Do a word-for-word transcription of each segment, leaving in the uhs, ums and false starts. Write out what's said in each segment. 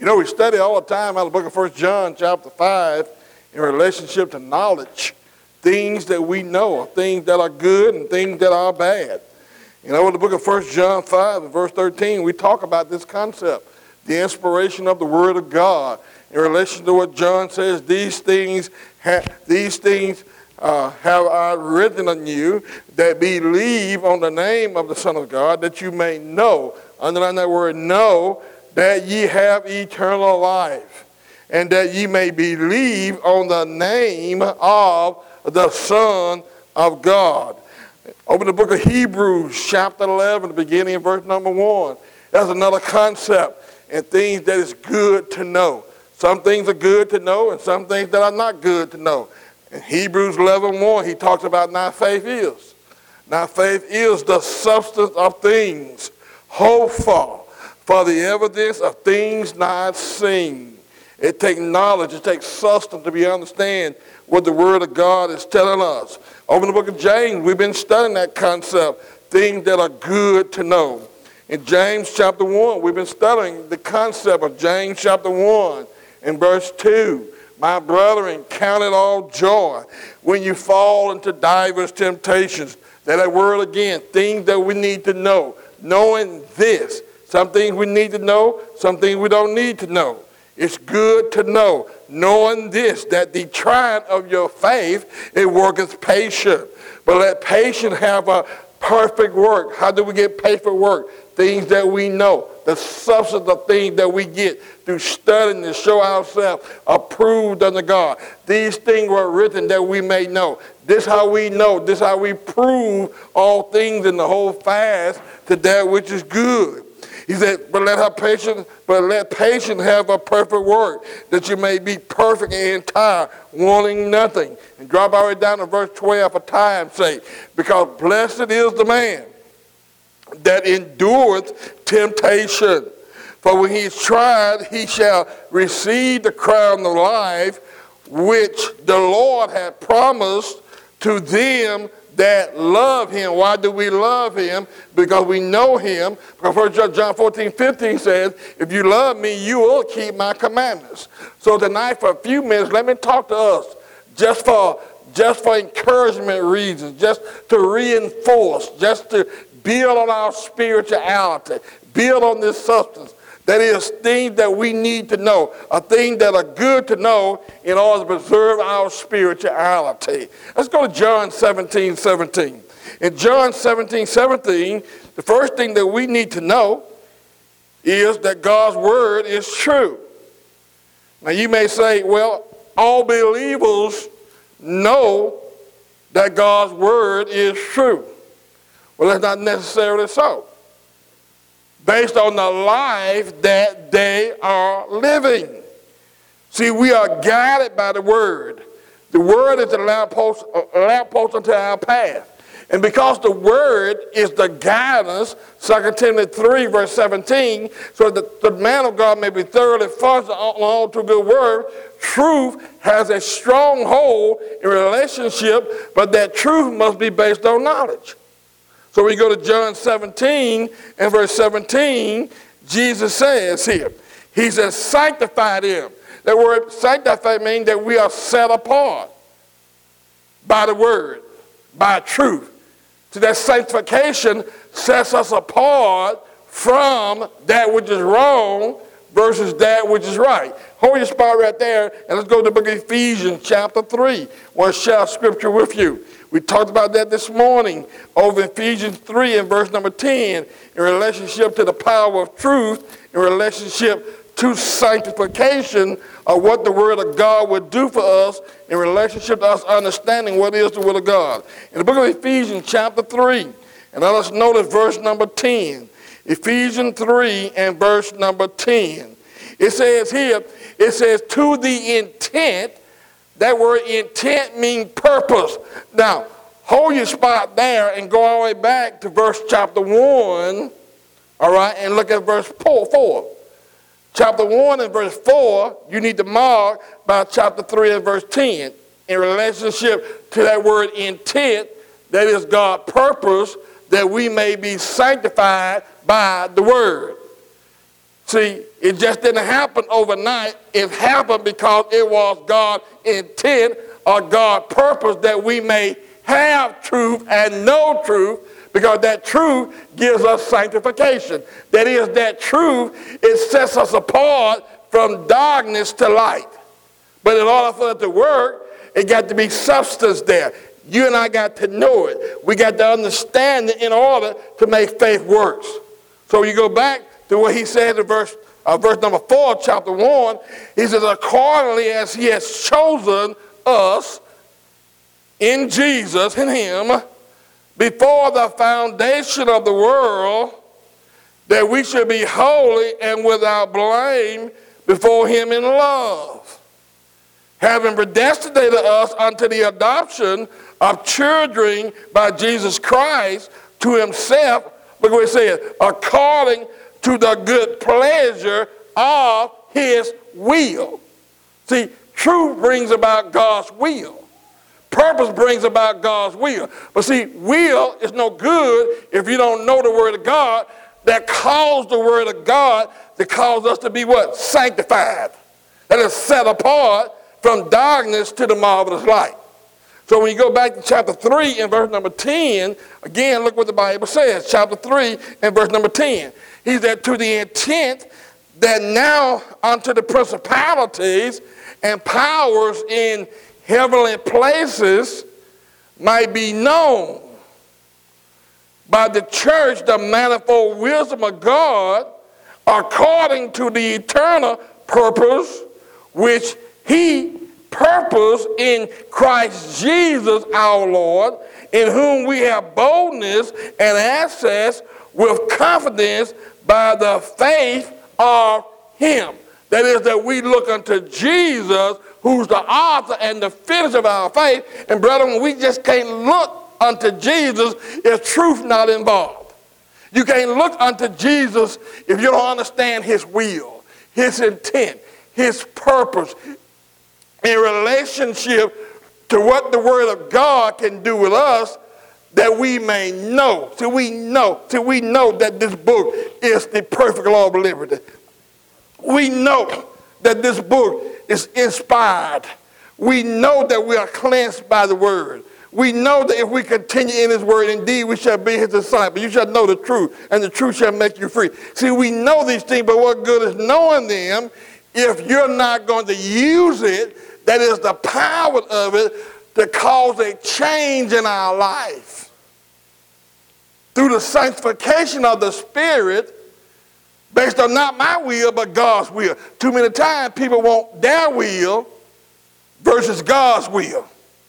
know, we study all the time out of the book of First John chapter five in relationship to knowledge, things that we know, things that are good and things that are bad. You know, in the book of First John five and verse thirteen, we talk about this concept, the inspiration of the Word of God. In relation to what John says, these things, ha- these things uh, have I written on you that believe on the name of the Son of God, that you may know, underline that word know, that ye have eternal life, and that ye may believe on the name of the Son of God. Open the book of Hebrews, chapter eleven, beginning in verse number one. That's another concept and things that is good to know. Some things are good to know and some things that are not good to know. In Hebrews eleven one, he talks about now faith is. Now faith is the substance of things hoped for, for the evidence of things not seen. It takes knowledge, it takes substance to be understand what the Word of God is telling us. Over in the book of James, we've been studying that concept, things that are good to know. In James chapter one, we've been studying the concept of James chapter one and verse two. My brethren, count it all joy when you fall into divers temptations. That word again, things that we need to know. Knowing this. Some things we need to know, some things we don't need to know. It's good to know, knowing this, that the trying of your faith, it worketh patient. But let patience have a perfect work. How do we get perfect work? Things that we know, the substance of things that we get through studying to show ourselves approved unto God. These things were written that we may know. This how we know, this how we prove all things in the whole fast to that which is good. He said, but let her patience, but let patience have a perfect work, that you may be perfect and entire, wanting nothing. And drop all the way down to verse twelve for time's sake. Because blessed is the man that endureth temptation. For when he is tried, he shall receive the crown of life, which the Lord hath promised to them that love him. Why do we love him? Because we know him. Because First John fourteen fifteen says, if you love me, you will keep my commandments. So tonight, for a few minutes, let me talk to us just for, just for encouragement reasons, just to reinforce, just to build on our spirituality, build on this substance. That is, things that we need to know, a thing that are good to know in order to preserve our spirituality. Let's go to John seventeen seventeen. In John seventeen seventeen, the first thing that we need to know is that God's word is true. Now you may say, well, all believers know that God's word is true. Well, that's not necessarily so, based on the life that they are living. See, we are guided by the Word. The Word is the lamppost, uh, lamppost unto our path. And because the Word is the guidance, Second Timothy three, verse seventeen, so that the man of God may be thoroughly furnished on all to good word, truth has a strong hold in relationship, but that truth must be based on knowledge. So we go to John seventeen and verse seventeen, Jesus says here, he says, sanctify them. That word sanctify means that we are set apart by the word, by truth. So that sanctification sets us apart from that which is wrong versus that which is right. Hold your spot right there, and let's go to the book of Ephesians chapter three. I want to share scripture with you. We talked about that this morning over Ephesians three and verse number ten in relationship to the power of truth, in relationship to sanctification of what the Word of God would do for us in relationship to us understanding what is the Word of God. In the book of Ephesians chapter three, and let us notice verse number ten. Ephesians three and verse number ten. It says here, it says to the intent. That word intent means purpose. Now, hold your spot there and go all the way back to verse chapter one, all right, and look at verse four. Chapter one and verse four, you need to mark by chapter three and verse ten in relationship to that word intent, that is God's purpose, that we may be sanctified by the word. See, it just didn't happen overnight. It happened because it was God's intent or God's purpose that we may have truth and know truth, because that truth gives us sanctification. That is, that truth, it sets us apart from darkness to light. But in order for it to work, it got to be substance there. You and I got to know it. We got to understand it in order to make faith work. So you go back to what he said in verse, uh, verse number four, chapter one. He says, accordingly as he has chosen us in Jesus, in him, before the foundation of the world, that we should be holy and without blame before him in love, having predestinated us unto the adoption of children by Jesus Christ to himself. Look what it says, according to the good pleasure of his will. See, truth brings about God's will. Purpose brings about God's will. But see, will is no good if you don't know the word of God that calls the word of God to cause us to be what? Sanctified. That is set apart from darkness to the marvelous light. So when you go back to chapter three and verse number ten, again, look what the Bible says. Chapter three and verse number ten. He said, to the intent that now unto the principalities and powers in heavenly places might be known by the church the manifold wisdom of God, according to the eternal purpose which he purposed in Christ Jesus our Lord, in whom we have boldness and access with confidence by the faith of him. That is, that we look unto Jesus, who's the author and the finisher of our faith. And brethren, we just can't look unto Jesus if truth not involved. You can't look unto Jesus if you don't understand his will, his intent, his purpose in relationship to what the word of God can do with us, that we may know, till we know, till we know that this book is the perfect law of liberty. We know that this book is inspired. We know that we are cleansed by the word. We know that if we continue in his word, indeed we shall be his disciples. You shall know the truth, and the truth shall make you free. See, we know these things, but what good is knowing them if you're not going to use it? That is the power of it to cause a change in our life. Through the sanctification of the Spirit, based on not my will, but God's will. Too many times people want their will versus God's will.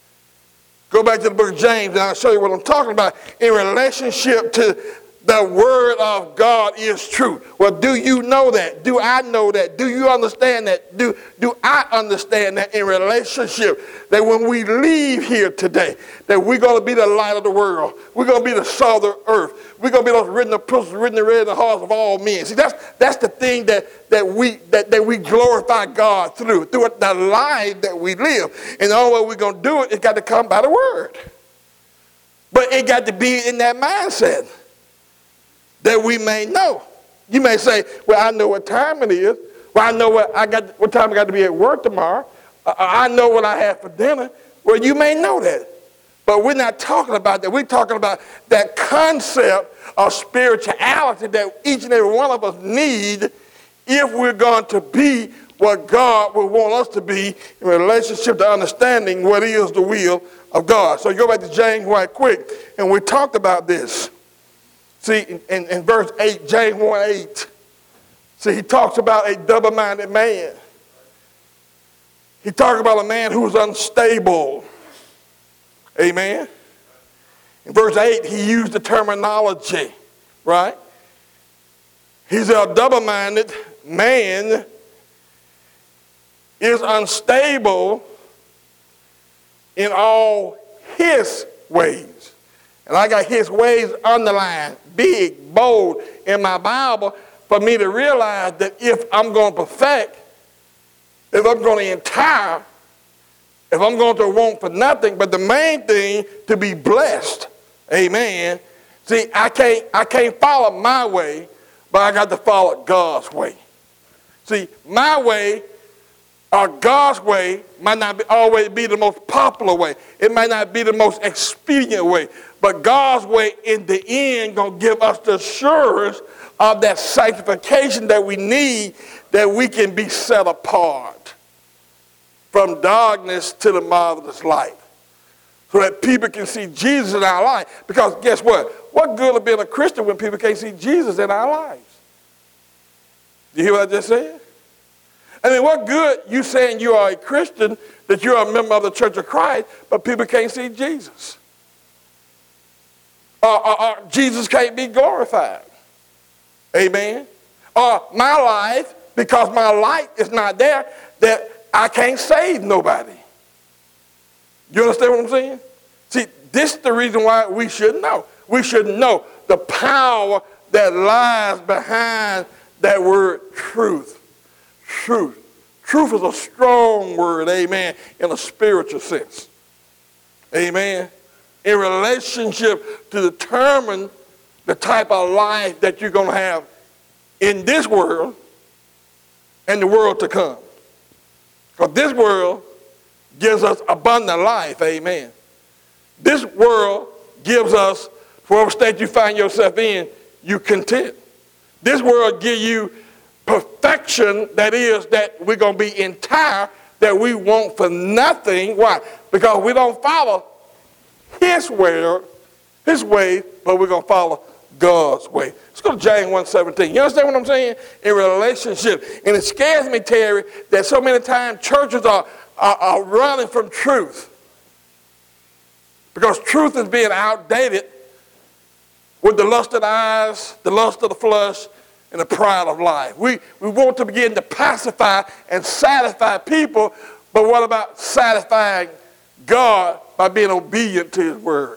Go back to the book of James and I'll show you what I'm talking about in relationship to the word of God is true. Well, do you know that? Do I know that? Do you understand that? Do, do I understand that in relationship that when we leave here today, that we're going to be the light of the world. We're going to be the salt of the earth. We're going to be those written epistles, written and read in the hearts of all men. See, that's, that's the thing that, that, we, that, that we glorify God through, through the life that we live. And the only way we're going to do it, it's got to come by the word. But it got to be in that mindset, that we may know. You may say, well, I know what time it is. Well, I know what I got. What time I got to be at work tomorrow. Uh, I know what I have for dinner. Well, you may know that. But we're not talking about that. We're talking about that concept of spirituality that each and every one of us need if we're going to be what God would want us to be in relationship to understanding what is the will of God. So you go back to James right quick, and we talked about this. See, in, in, in verse eight, James one eight, see, he talks about a double-minded man. He talks about a man who is unstable. Amen? In verse eight, he used the terminology, right? He's a double-minded man, is unstable in all his ways. And I got his ways underlined, big, bold in my Bible for me to realize that if I'm going to perfect, if I'm going to entire, if I'm going to want for nothing, but the main thing to be blessed, amen. See, I can't, I can't follow my way, but I got to follow God's way. See, my way or God's way might not be, always be the most popular way. It might not be the most expedient way. But God's way in the end going to give us the assurance of that sanctification that we need, that we can be set apart from darkness to the marvelous light. So that people can see Jesus in our life. Because guess what? What good of being a Christian when people can't see Jesus in our lives? You hear what I just said? I mean, what good you saying you are a Christian, that you're a member of the Church of Christ, but people can't see Jesus? Or, or, or Jesus can't be glorified. Amen? Or my life, because my light is not there, that I can't save nobody. You understand what I'm saying? See, this is the reason why we should know. We should know the power that lies behind that word truth. Truth. Truth is a strong word, amen, in a spiritual sense. Amen. In relationship to determine the type of life that you're going to have in this world and the world to come. Because this world gives us abundant life, amen. This world gives us, whatever state you find yourself in, you content. This world gives you perfection, that is, that we're going to be entire, that we want for nothing. Why? Because we don't follow his way, his way, but we're going to follow God's way. Let's go to James one seventeen. You understand what I'm saying? In relationship. And it scares me, Terry, that so many times churches are, are, are running from truth. Because truth is being outdated with the lust of the eyes, the lust of the flesh, and the pride of life. We, we want to begin to pacify and satisfy people, but what about satisfying God by being obedient to his word?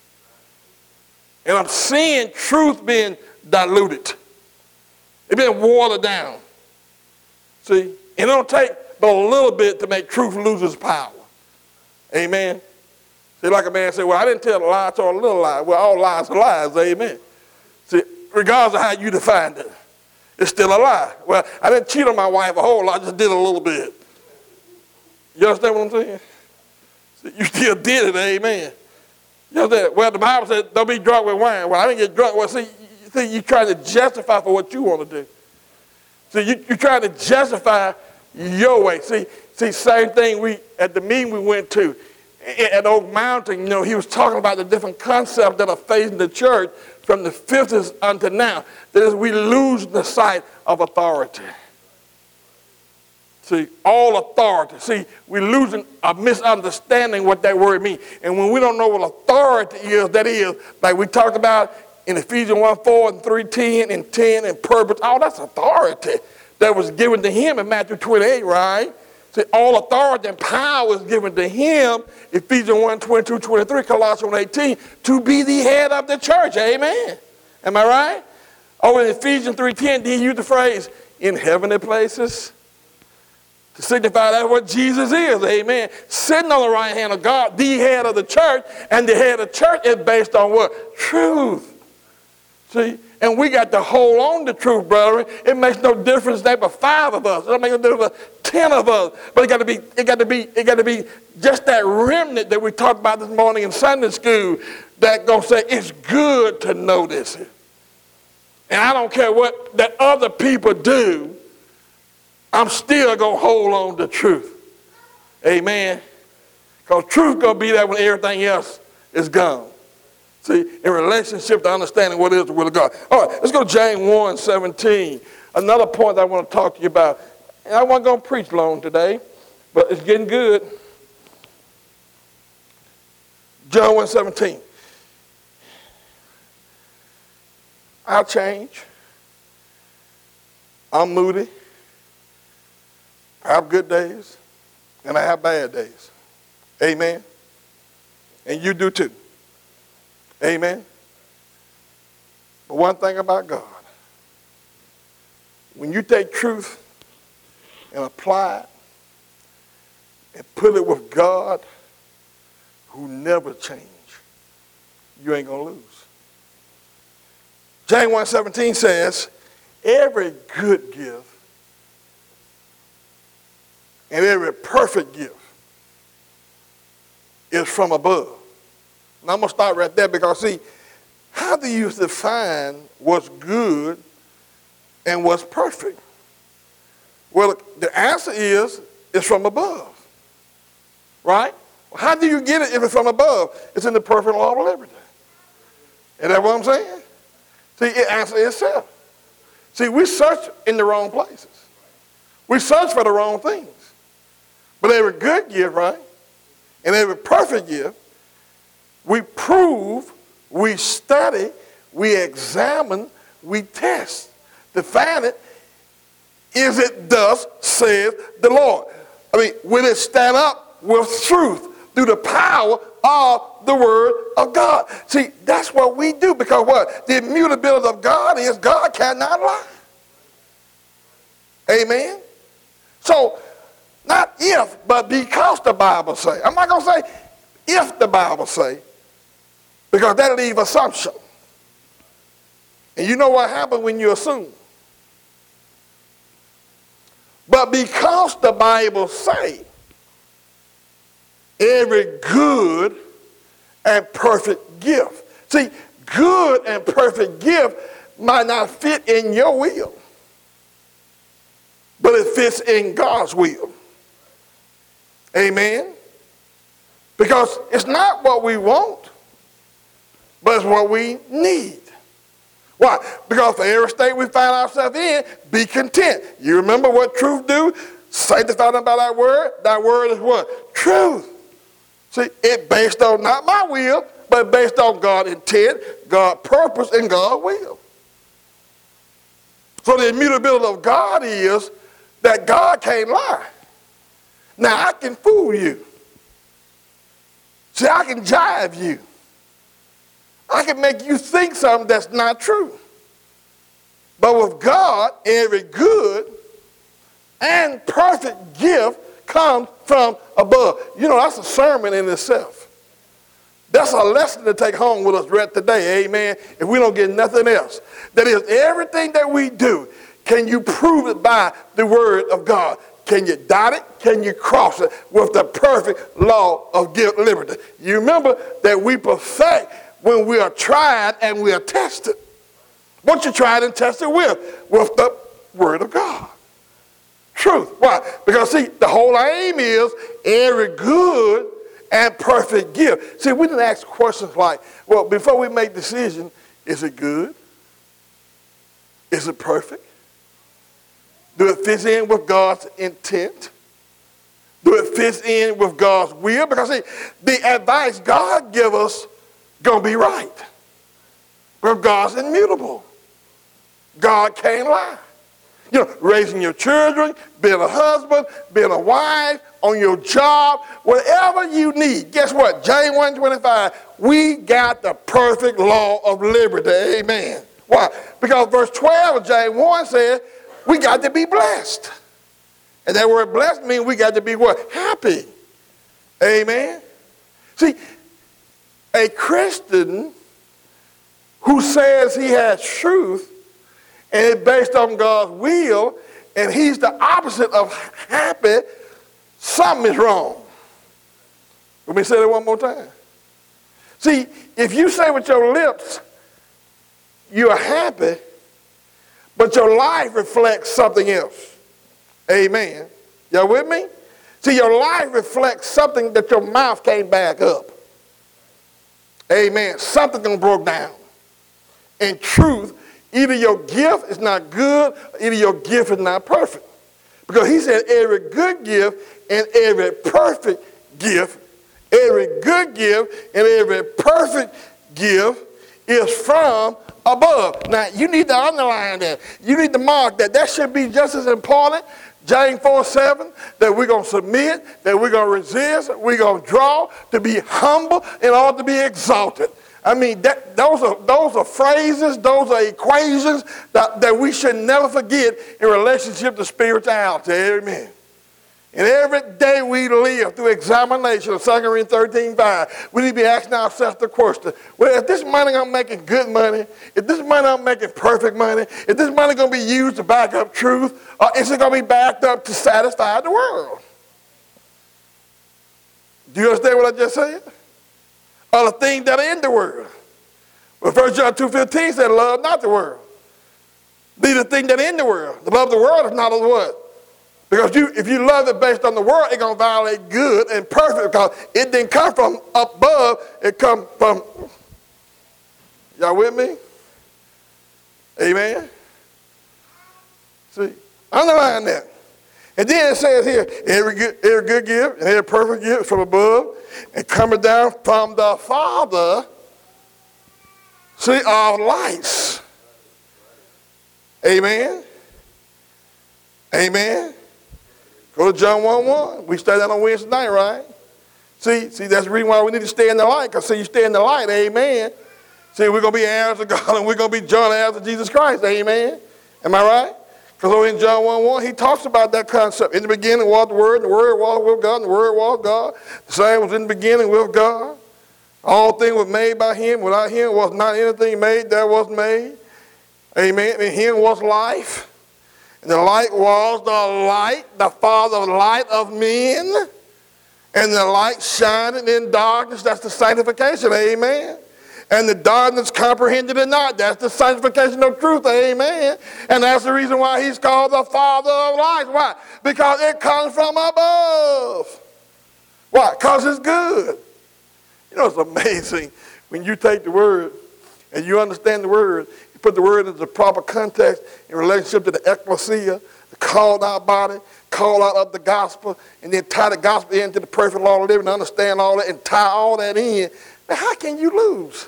And I'm seeing truth being diluted. It's being watered down. See? And it don't take but a little bit to make truth lose its power. Amen? See, like a man said, well, I didn't tell a lie, I told a little lie. Well, all lies are lies. Amen? See, regardless of how you define it, it's still a lie. Well, I didn't cheat on my wife a whole lot, I just did a little bit. You understand what I'm saying? See, you still did it, amen. You understand? Well, the Bible said, don't be drunk with wine. Well, I didn't get drunk. Well, see, see you're trying to justify for what you want to do. See, you, you're trying to justify your way. See, see, same thing we at the meeting we went to at Oak Mountain, you know, he was talking about the different concepts that are facing the church from the fifties unto now. That is, we lose the sight of authority. See, all authority. See, we're losing a misunderstanding what that word means. And when we don't know what authority is, that is, like we talked about in Ephesians one four and three ten and ten and purpose, all that's authority that was given to him in Matthew twenty-eight, right? See, all authority and power is given to him, Ephesians one twenty-two, twenty-three, Colossians eighteen, to be the head of the church. Amen. Am I right? Oh, in Ephesians three ten, he used the phrase, in heavenly places, to signify that's what Jesus is. Amen. Sitting on the right hand of God, the head of the church, and the head of the church is based on what? Truth. See? And we got to hold on to truth, brother. It makes no difference that but five of us. It don't make no difference ten of us. But it got to be, it got to be, it got to be just that remnant that we talked about this morning in Sunday school that gonna say it's good to know this. And I don't care what that other people do, I'm still gonna hold on to truth. Amen. Because truth gonna be there when everything else is gone. See, in relationship to understanding what is the will of God. All right, let's go to James one seventeen. Another point that I want to talk to you about. And I wasn't going to preach long today, but it's getting good. John one seventeen. I'll change. I'm moody. I have good days, and I have bad days. Amen. And you do too. Amen. But one thing about God, when you take truth and apply it and put it with God, who never change, you ain't going to lose. James one seventeen says, every good gift and every perfect gift is from above. Now I'm going to start right there because, see, how do you define what's good and what's perfect? Well, the answer is, it's from above, right? How do you get it if it's from above? It's in the perfect law of liberty. Is that what I'm saying? See, it answers itself. See, we search in the wrong places. We search for the wrong things. But every good gift, right, and every perfect gift, we prove, we study, we examine, we test to find it. Is it thus saith the Lord? I mean, will it stand up with truth through the power of the word of God? See, that's what we do, because what? The immutability of God is God cannot lie. Amen? So, not if, but because the Bible say. I'm not going to say if the Bible say, because that leaves assumption. And you know what happens when you assume. But because the Bible say, every good and perfect gift. See, good and perfect gift might not fit in your will, but it fits in God's will. Amen? Because it's not what we want, but it's what we need. Why? Because for every state we find ourselves in, be content. You remember what truth do? Sanctify them by thy word. Thy word is what? Truth. See, it based on not my will, but based on God's intent, God's purpose, and God's will. So the immutability of God is that God can't lie. Now, I can fool you. See, I can jive you. I can make you think something that's not true. But with God, every good and perfect gift comes from above. You know, that's a sermon in itself. That's a lesson to take home with us right today, amen, if we don't get nothing else. That is, everything that we do, can you prove it by the word of God? Can you dot it? Can you cross it with the perfect law of liberty? You remember that we perfect when we are tried and we are tested. What you tried and tested with? With the word of God. Truth. Why? Because, see, the whole aim is every good and perfect gift. See, we didn't ask questions like, well, before we make decisions, is it good? Is it perfect? Do it fit in with God's intent? Do it fit in with God's will? Because, see, the advice God gives us going to be right. But God's immutable. God can't lie. You know, raising your children, being a husband, being a wife, on your job, whatever you need. Guess what? James one twenty-five, we got the perfect law of liberty. Amen. Why? Because verse twelve of James one says, we got to be blessed. And that word blessed means we got to be what? Happy. Amen. See, a Christian who says he has truth and it's based on God's will, and he's the opposite of happy, something is wrong. Let me say that one more time. See, if you say with your lips you're happy, but your life reflects something else. Amen. Y'all with me? See, your life reflects something that your mouth can't back up. Amen. Something gonna broke down. In truth, either your gift is not good, or either your gift is not perfect. Because he said every good gift and every perfect gift, every good gift and every perfect gift is from above. Now, you need to underline that. You need to mark that. That should be just as important. James four seven, that we're going to submit, that we're going to resist, we're going to draw, to be humble, and all to be exalted. I mean, that, those are those are phrases, those are equations that, that we should never forget in relationship to spirituality. Amen. And every day we live through examination of Second Corinthians thirteen five, we need to be asking ourselves the question, well, if this money I'm making good money, if this money I'm making perfect money, if this money going to be used to back up truth, or is it going to be backed up to satisfy the world? Do you understand what I just said? Are the things that are in the world. Well, First John two fifteen said, love not the world. These are the things that are in the world. The love of the world is not of what? Because you, if you love it based on the world, it's going to violate good and perfect because it didn't come from above. It come from, y'all with me? Amen? See, underline that. And then it says here, every good, every good gift and every perfect gift from above and coming down from the Father, see, of lights. Amen? Amen? Go to John one one. We studied that on Wednesday night, right? See, see, that's the reason why we need to stay in the light, because see, you stay in the light, amen. See, we're going to be heirs of God, and we're going to be joint heirs of Jesus Christ, amen. Am I right? Because in John one one, he talks about that concept. In the beginning was the Word, and the Word was with God, and the Word was God. The same was in the beginning with God. All things were made by him. Without him was not anything made that was made. Amen. In him was life. And the light was the light, the Father of light of men. And the light shining in darkness. That's the sanctification. Amen. And the darkness comprehended it not. That's the sanctification of truth. Amen. And that's the reason why he's called the Father of lights. Why? Because it comes from above. Why? Because it's good. You know, it's amazing when you take the word and you understand the word, you put the word into the proper context in relationship to the ecclesia, the called out body, called out of the gospel, and then tie the gospel into the perfect law of living, understand all that, and tie all that in. Now, how can you lose?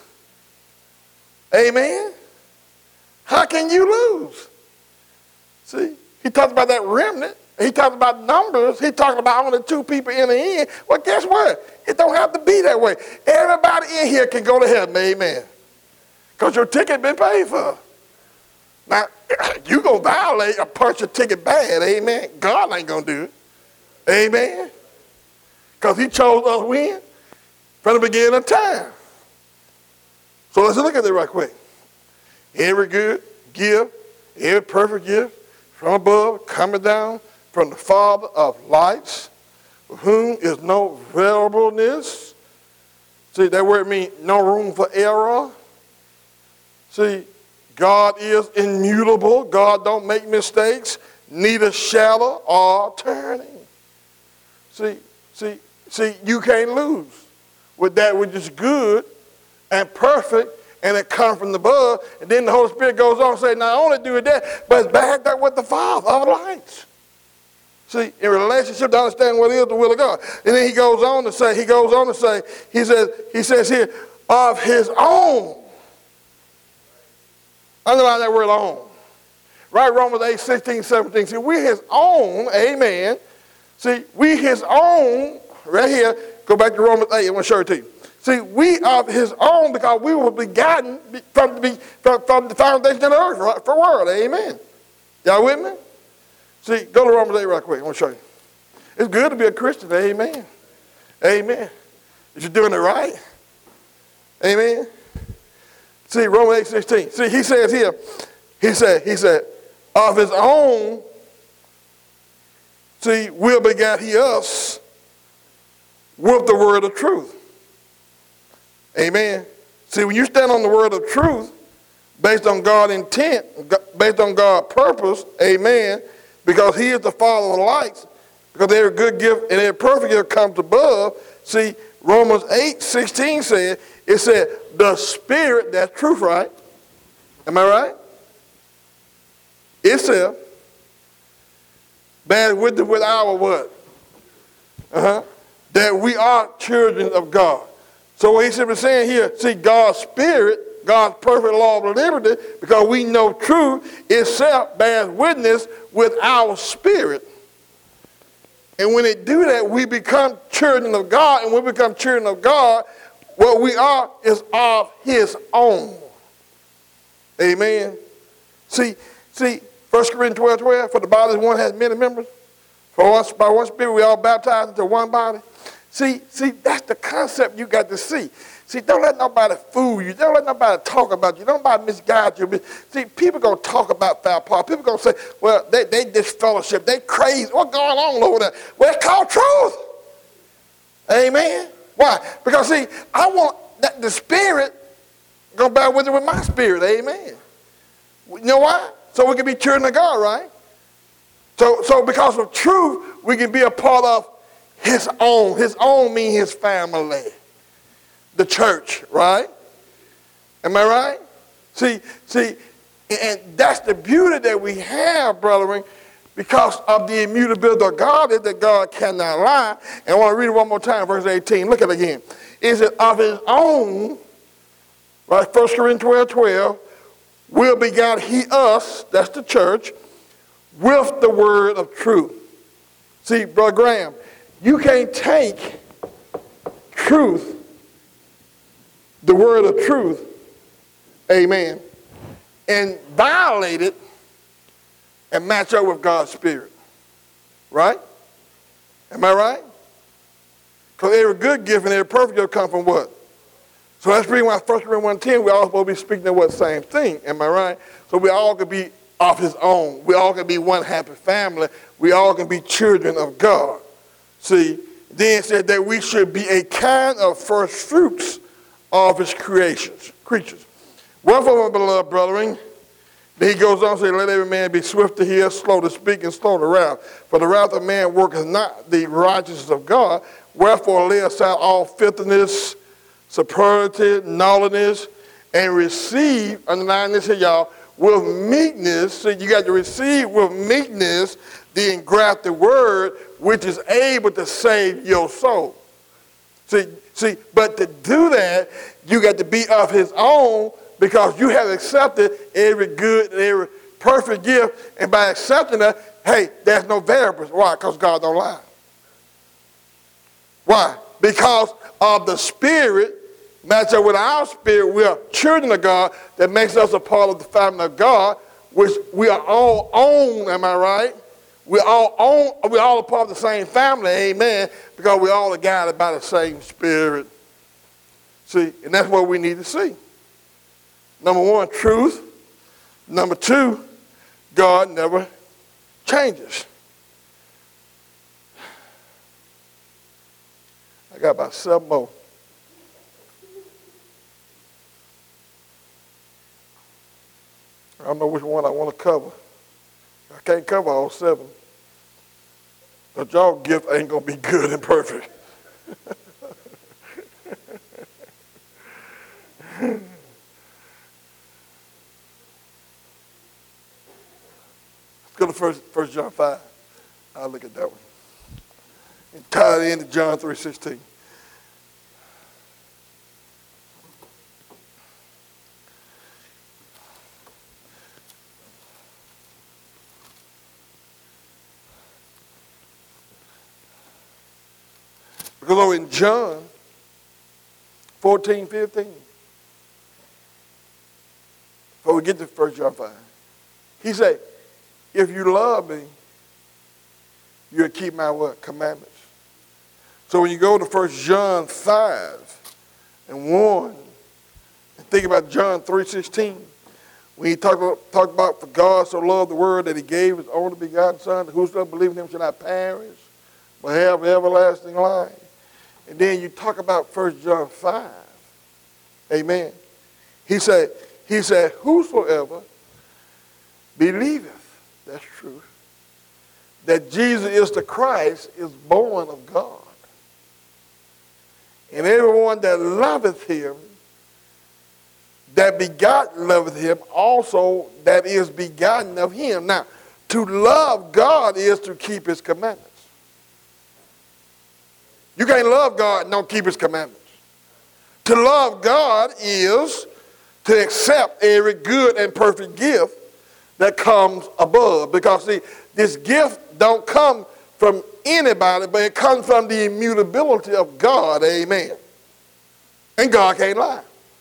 Amen? How can you lose? See, he talked about that remnant. He talked about numbers. He talked about only two people in the end. Well, guess what? It don't have to be that way. Everybody in here can go to heaven, amen. Because your ticket been paid for. Now, you going to violate or punch your ticket bad, amen. God ain't going to do it. Amen. Because he chose us when? From the beginning of time. So let's look at it right quick. Every good gift, every perfect gift from above, coming down from the Father of lights, with whom is no variableness. See, that word means no room for error. See, God is immutable. God don't make mistakes, neither shadow or turning. See, see, see, you can't lose with that which is good and perfect, and it comes from above. And then the Holy Spirit goes on and says, not only do it that, but it's backed up with the Father of lights. See, in relationship to understand what is the will of God. And then he goes on to say, he goes on to say, he says, he says here, of his own. Underline that word own. Right, Romans eight, sixteen, seventeen. See, we're his own, amen. See, we his own, right here, go back to Romans eight, I want to show it to you. See, we are his own because we were begotten from the, from, from the foundation of the earth, right, for the world, amen. Y'all with me? See, go to Romans eight right quick. I want to show you. It's good to be a Christian. Amen. Amen. If you're doing it right. Amen. See, Romans eight sixteen. See, he says here, he said, he said, of his own, see, will begat he us with the word of truth. Amen. See, when you stand on the word of truth, based on God's intent, based on God's purpose, amen, because he is the Father of lights, because every good gift and every perfect gift comes above. See, Romans eight sixteen said, it said, the Spirit, that's truth, right? Am I right? Itself, bears witness with our what? Uh-huh. That we are children of God. So what he's simply saying here, see, God's Spirit, God's perfect law of liberty, because we know truth itself bears witness with our spirit. And when it do that, we become children of God. And when we become children of God, what we are is of his own. Amen. See, see, First Corinthians twelve, twelve, for the body of one has many members. For us, by one spirit, we all baptized into one body. See, see, that's the concept you got to see. See, don't let nobody fool you. Don't let nobody talk about you. Don't let nobody misguide you. See, people going to talk about foul play. People going to say, well, they, they disfellowship. They crazy. What's going on over there? Well, it's called truth. Amen. Why? Because see, I want that the Spirit go bear with it with my spirit. Amen. You know why? So we can be children of God, right? So, so because of truth, we can be a part of his own. His own means his family. The church, right? Am I right? See, see, and that's the beauty that we have, brethren, because of the immutability of God, is that God cannot lie. And I want to read it one more time, verse eighteen. Look at it again. Is it of his own, right? First Corinthians twelve, twelve, will begot he us, that's the church, with the word of truth. See, Brother Graham, you can't take truth, the word of truth, amen, and violate it and match up with God's Spirit. Right? Am I right? Because every good gift and every perfect gift come from what? So that's the reason why First Corinthians one ten, we all supposed to be speaking of what same thing. Am I right? So we all could be of his own. We all can be one happy family. We all can be children of God. See, then it said that we should be a kind of first fruits of his creations, creatures. Wherefore, my beloved brethren, then he goes on to say, let every man be swift to hear, slow to speak, and slow to wrath. For the wrath of man worketh not the righteousness of God. Wherefore lay aside all filthiness, superlative, naughtiness, and receive, underline this here, y'all, with meekness. So you got to receive with meekness the engrafted word, which is able to save your soul. See, see, but to do that, you got to be of his own, because you have accepted every good and every perfect gift, and by accepting that, hey, there's no variables. Why? Because God don't lie. Why? Because of the Spirit match up with our spirit. We are children of God. That makes us a part of the family of God, which we are all own. Am I right? We all own. We all a part of the same family. Amen. Because we all are guided by the same Spirit. See, and that's what we need to see. Number one, truth. Number two, God never changes. I got about seven more. I don't know which one I want to cover. I can't cover all seven. But y'all gift ain't going to be good and perfect. Let's go to first, first John five. I'll look at that one. And tie it into John three sixteen. Because over in John fourteen, fifteen, before we get to first John five, he said, if you love me, you'll keep my what? Commandments. So when you go to first John five and one, and think about John three sixteen, when he talked about, talk about for God so loved the world that he gave his only begotten Son, that whosoever believes in him shall not perish, but have everlasting life. And then you talk about first John five. Amen. He said, he said, whosoever believeth, that's true, that Jesus is the Christ is born of God. And everyone that loveth him, that begotten loveth him, also that is begotten of him. Now, to love God is to keep his commandments. You can't love God and don't keep his commandments. To love God is to accept every good and perfect gift that comes above. Because see, this gift don't come from anybody, but it comes from the immutability of God. Amen. And God can't lie.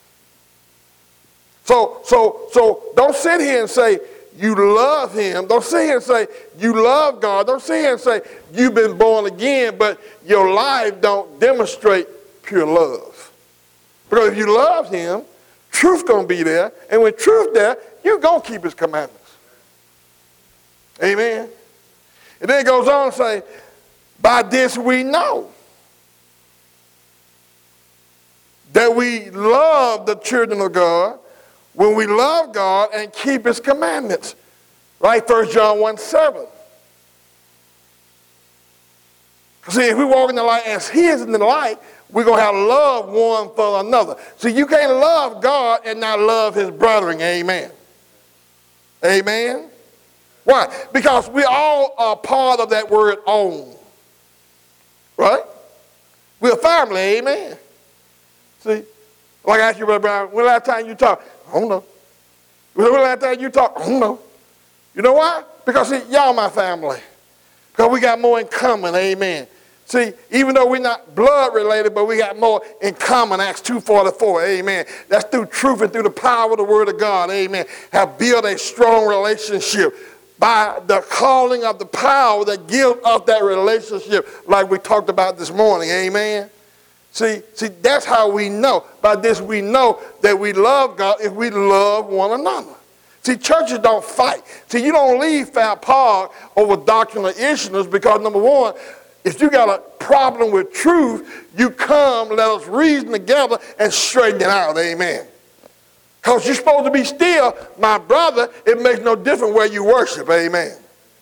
So, so, so don't sit here and say you love him. Don't sit here and say you love God. Don't sit here and say you've been born again, but your life don't demonstrate pure love. Because if you love him, truth gonna be there, and when truth there, you're gonna keep his commandments. Amen. And then it goes on to say, by this we know that we love the children of God when we love God and keep his commandments. Right? First John one seven. See, if we walk in the light as he is in the light, we're going to have love one for another. See, you can't love God and not love his brethren. Amen. Amen. Why? Because we all are part of that word own. Right? We're a family. Amen. See, like I asked you, Brother Brown, when the last time you talked? I don't know. When the last time you talked? I don't know. You know why? Because, see, y'all my family. Because we got more in common. Amen. See, even though we're not blood related, but we got more in common. Acts two forty-four. Amen. That's through truth and through the power of the word of God. Amen. Have built a strong relationship by the calling of the power that gives us that relationship, like we talked about this morning. Amen. See, see, that's how we know. By this we know that we love God if we love one another. See, churches don't fight. See, you don't leave Fat Park over doctrinal issues because, number one, if you got a problem with truth, you come, let us reason together and straighten it out. Amen. Because you're supposed to be still, my brother, it makes no difference where you worship. Amen.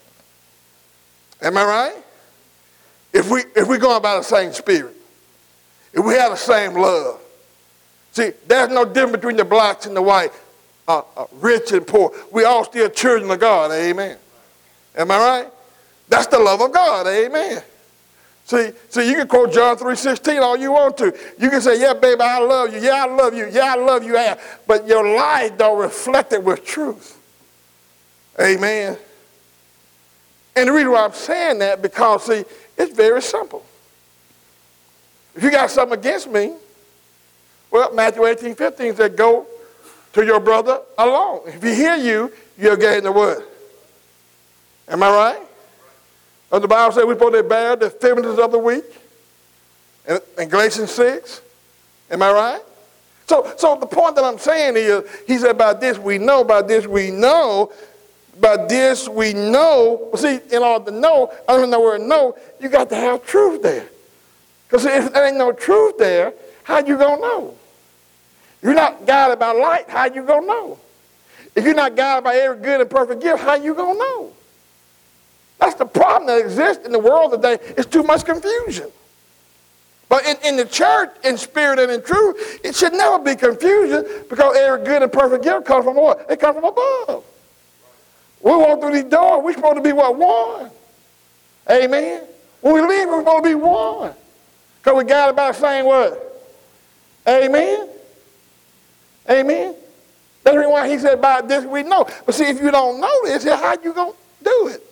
Am I right? If we if we're going by the same spirit, if we have the same love. See, there's no difference between the blacks and the whites, uh, uh, rich and poor. We all still children of God. Amen. Am I right? That's the love of God. Amen. See, see, you can quote John three sixteen all you want to. You can say, yeah, baby, I love you. Yeah, I love you. Yeah, I love you. Yeah. But your life don't reflect it with truth. Amen. And the reason why I'm saying that, because, see, it's very simple. If you got something against me, well, Matthew eighteen fifteen said, go to your brother alone. If he hear you, you'll gain the word. Am I right? And the Bible says we're supposed to bear the infirmities of the weak. In, in Galatians six. Am I right? So, so the point that I'm saying is, he said, by this we know, by this we know, by this we know. See, in order to know, I don't know the word know, you got to have truth there. Because if there ain't no truth there, how you going to know? If you're not guided by light, how you going to know? If you're not guided by every good and perfect gift, how you going to know? That's the problem that exists in the world today. It's too much confusion. But in, in the church, in spirit and in truth, it should never be confusion because every good and perfect gift comes from what? It comes from above. We walk through these doors, we're supposed to be what? One. Amen. When we leave, we're supposed to be one. Because we got about the same word. Amen. Amen. That's the reason why he said about this we know. But see, if you don't know this, how you going to do it?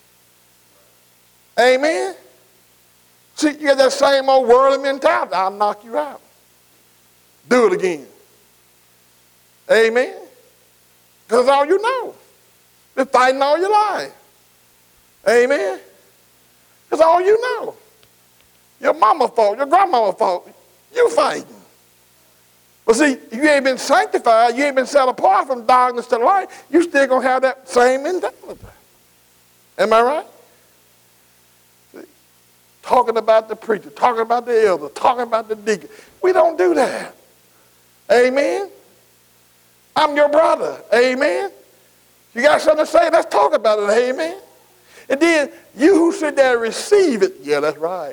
Amen. See, you got that same old worldly mentality. I'll knock you out. Do it again. Amen. Because that's all you know. Been fighting all your life. Amen. That's all you know. Your mama fault, your grandmama fault. You fighting. But see, if you ain't been sanctified, you ain't been set apart from darkness to light, you still going to have that same mentality. Am I right? See, talking about the preacher, talking about the elder, talking about the deacon. We don't do that. Amen? I'm your brother. Amen? You got something to say? Let's talk about it. Amen? And then you who sit there and receive it, yeah, that's right.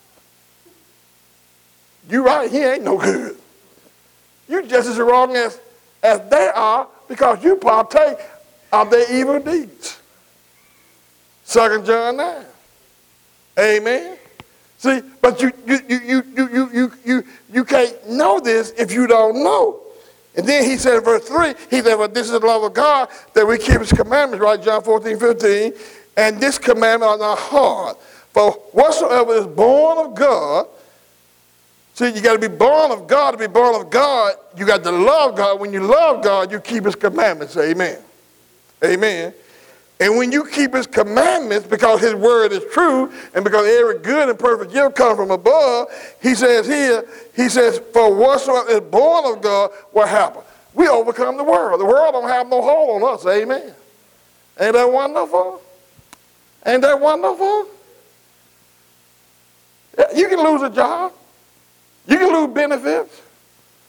You right, he ain't no good. You're just as wrong as, as they are because you partake of their evil deeds. Second John nine. Amen. See, but you you you you you you you you can't know this if you don't know. And then he said in verse three, he said, well, this is the love of God, that we keep his commandments, right? John fourteen, fifteen. And this commandment are not hard. For whatsoever is born of God, see, you got to be born of God. To be born of God, you got to love God. When you love God, you keep his commandments. Amen. Amen. And when you keep his commandments, because his word is true, and because every good and perfect gift comes from above, he says here, he says, for whatsoever is born of God, what happened? We overcome the world. The world don't have no hold on us. Amen. Ain't that wonderful? Ain't that wonderful? You can lose a job. You can lose benefits.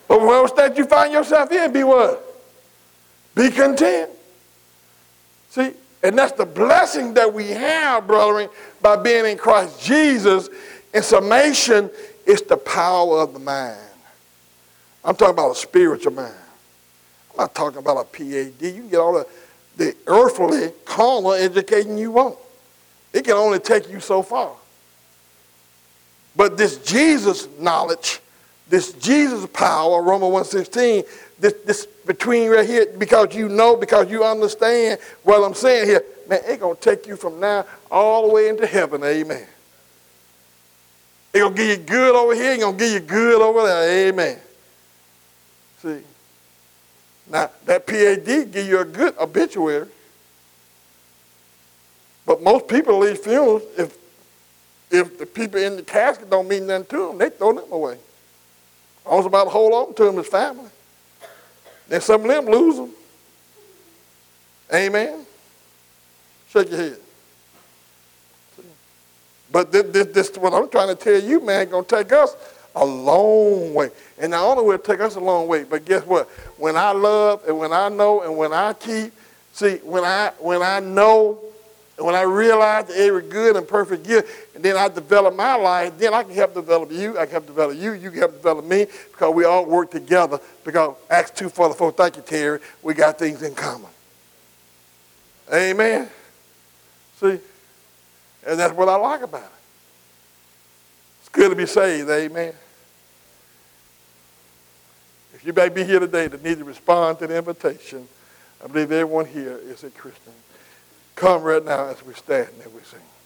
But whatever state you find yourself in, be what? Be content. See, and that's the blessing that we have, brethren, by being in Christ Jesus. In summation, it's the power of the mind. I'm talking about a spiritual mind. I'm not talking about a P H D. You can get all the, the earthly, carnal education you want. It can only take you so far. But this Jesus knowledge, this Jesus power, Romans one sixteen, this, this between right here, because you know, because you understand what I'm saying here, man, it's going to take you from now all the way into heaven, amen. It's going to give you good over here, it's going to give you good over there, amen. See, now that P H D give you a good obituary. But most people at these funerals, if, if the people in the casket don't mean nothing to them, they throw them away. I was about to hold on to them as family. Then some of them lose them. Amen? Shake your head. See? But this, this, this what I'm trying to tell you, man, going to take us a long way. And not only will it take us a long way, but guess what? When I love and when I know and when I keep, see, when I when I know and when I realize that every good and perfect gift, and then I develop my life, then I can help develop you, I can help develop you, you can help develop me, because we all work together, because Acts two forty-four, thank you, Terry, we got things in common. Amen? See? And that's what I like about it. It's good to be saved, amen? If you may be here today that need to respond to the invitation, I believe everyone here is a Christian. Come right now as we stand and we sing.